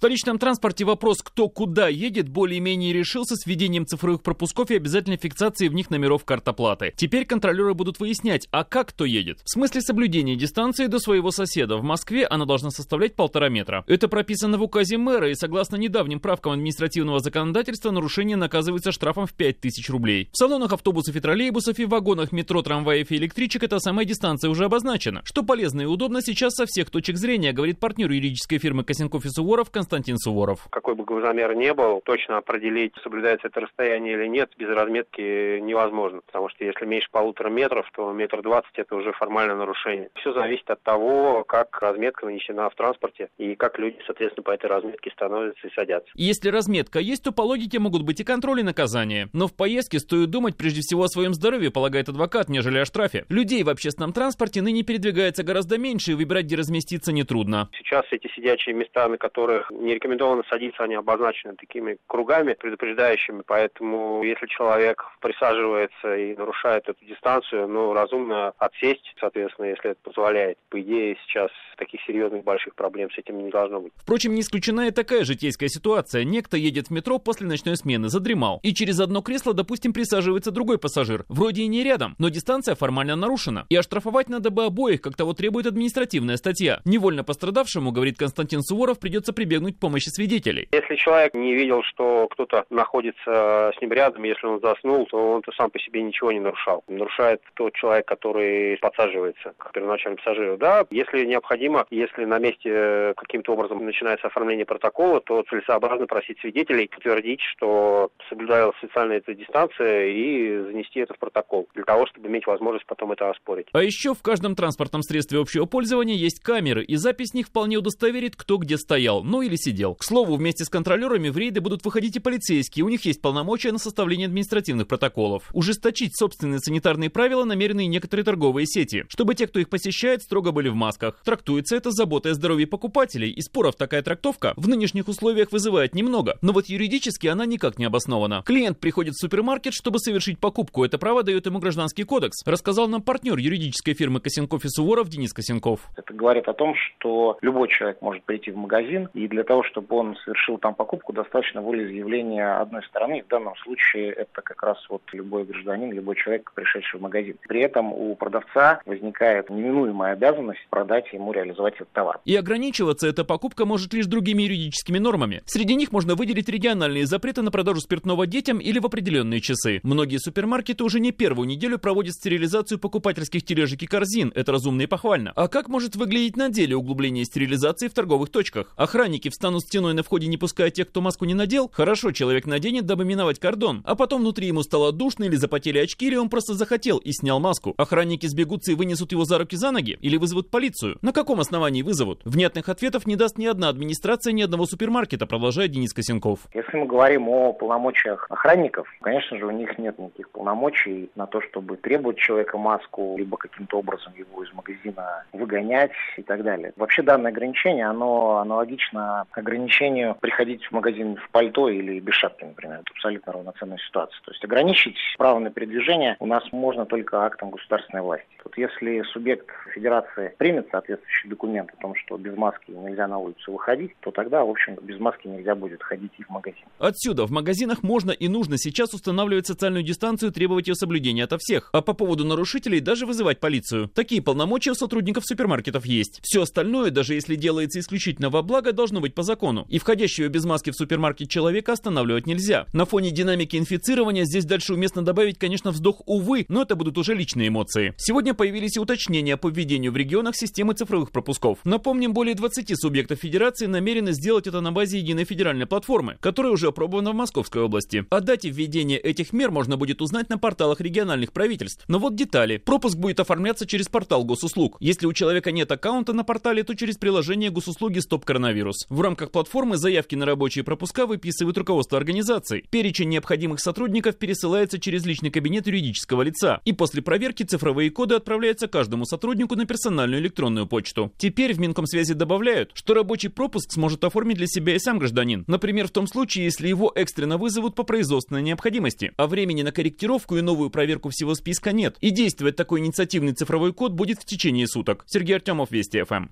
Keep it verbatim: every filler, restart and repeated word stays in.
столичном транспорте вопрос, кто куда едет, более-менее решился с введением цифровых пропусков и обязательной фиксации в них номеров карт оплаты. Теперь контролеры будут выяснять, а как кто едет. В смысле соблюдения дистанции до своего соседа. В Москве она должна составлять полтора метра. Это прописано в указе мэра, и согласно недавним правкам административного законодательства, нарушение наказывается штрафом в пять тысяч рублей. В салонах автобусов и троллейбусов и в вагонах метро, трамваев и электричек эта самая дистанция уже обозначена. Что полезно и удобно сейчас со всех точек зрения, говорит партнер юридической фирмы Косенков и Суворов Константин Суворов. Какой бы грузомер ни был, точно определить, соблюдается это расстояние или нет, без разметки невозможно. Потому что если меньше полутора метров, то метр двадцать это уже формальное нарушение. Все зависит от того, как разметка нанесена в транспорте и как люди, соответственно, по этой разметке становятся и садятся. Если разметка есть, то по логике могут быть и контроль, и наказания. Но в поездке стоит думать прежде всего о своем здоровье, полагает адвокат, нежели о штрафе. Людей в общественном транспорте ныне передвигается гораздо меньше, и выбирать, где разместиться, нетрудно. Сейчас эти сидячие места, на которых не рекомендовано садиться, они обозначены такими кругами предупреждающими, поэтому если человек присаживается и нарушает эту дистанцию, ну, разумно отсесть, соответственно, если это позволяет. По идее, сейчас таких серьезных больших проблем с этим не должно быть. Впрочем, не исключена и такая житейская ситуация. Некто едет в метро после ночной смены, задремал, и через одно кресло, допустим, присаживается другой пассажир. Вроде и не рядом, но дистанция формально нарушена. И оштрафовать надо бы обоих, как того требует административная статья. Невольно пострадавшему, говорит Константин Суворов, придется прибегнуть к помощи свидетелей. Если человек не видел, что кто-то находится с ним рядом, если он заснул, то он-то сам по себе ничего не нарушал. Нарушает тот человек, который подсаживается к первоначальному пассажиру. Да, если необходимо, если на месте каким-то образом начинается оформление протокола, то целесообразно просить свидетелей подтвердить, что соблюдалась специальная эта дистанция, и занести это в протокол, для того, чтобы иметь возможность потом это оспорить. А еще в каждом транспортном средстве общего пользования есть камеры, и запись с них вполне удостоверит, кто где стоял, ну или сидел. К слову, вместе с контролерами в рейды будут выходить и полицейские, у них есть полномочия на составление административных протоколов. Ужесточить собственные санитарные правила намерены и некоторые торговые сети, чтобы те, кто их посещает, строго были в масках. Трактуется это заботой о здоровье покупателей, и споров такая трактовка в нынешних условиях вызывает немного, но вот юридически она никак не обоснована. Клиент приходит в супермаркет, чтобы совершить покупку, это право дает ему Гражданский кодекс, рассказал нам партнер юридической фирмы Косенков и Суворов Денис Косенков. Это говорит о том, что любой человек может прийти в магазин, и для того, чтобы он совершил там покупку, достаточно волеизъявления одной стороны. В данном случае это как раз вот любой гражданин, любой человек, пришедший в магазин. При этом у продавца возникает неминуемая обязанность продать ему, реализовать этот товар. И ограничиваться эта покупка может лишь другими юридическими нормами. Среди них можно выделить региональные запреты на продажу спиртного детям или в определенные часы. Многие супермаркеты уже не первую неделю проводят стерилизацию покупательских тележек и корзин. Это разумно и похвально. А как может выглядеть на деле углубление стерилизации в торговых точках? Охранники встанут стеной на входе, не пуская тех, кто маску не надел? Хорошо, человек наденет, дабы миновать кордон. А потом внутри ему стало душно, или запотели очки, или он просто захотел и снял маску. Охранники сбегутся и вынесут его за руки за ноги? Или вызовут полицию? На каком основании вызовут? Внятных ответов не даст ни одна администрация, ни одного супермаркета, продолжает Денис Косенков. Если мы говорим о полномочиях охранников, конечно же, у них нет никаких полномочий на то, чтобы требовать человека маску, либо каким-то образом его из магазина выгонять и так далее. Вообще данное ограничение, оно аналогично ограничению приходить в магазин в пальто или без шапки, например. Это абсолютно равноценная ситуация. То есть ограничить право на передвижение у нас можно только актом государственной власти. Вот если субъект федерации примет соответствующий документ о том, что без маски нельзя на улицу выходить, то тогда, в общем, без маски нельзя будет ходить и в магазин. Отсюда в магазинах можно и нужно сейчас устанавливать социальную дистанцию, требовать ее соблюдения ото всех. А по поводу нарушителей даже вызывать полицию. Такие полномочия у сотрудников супермаркетов есть. Все остальное, даже если делается исключительно во благо, должно быть по закону. И входящего без маски в супермаркет человека останавливать нельзя. На фоне динамики инфицирования здесь дальше уместно добавить, конечно, вздох «увы», но это будут уже личные эмоции. Сегодня появились и уточнения по введению в регионах системы цифровых пропусков. Напомним, более двадцати субъектов федерации намерены сделать это на базе единой федеральной платформы, которая уже опробована в Московской области. О дате введения этих мер можно будет узнать на порталах региональных правительств. Но вот детали. Пропуск будет оформляться через портал госуслуг. Если у человека нет аккаунта на портале, то через приложение госуслуги «Стоп коронавирус». В рамках платформы заявки на рабочие пропуска выписывает руководство организации. Перечень необходимых сотрудников пересылается через личный кабинет юридического лица. И после проверки цифровые коды отправляются каждому сотруднику на персональную электронную почту. Теперь в Минкомсвязи добавляют, что рабочий пропуск сможет оформить для себя и сам гражданин. Например, в том случае, если его экстренно вызовут по производственной необходимости. А времени на корректировку и новую проверку всего списка нет. И действовать такой инициативный цифровой код будет в течение суток. Сергей Артемов, Вести ФМ.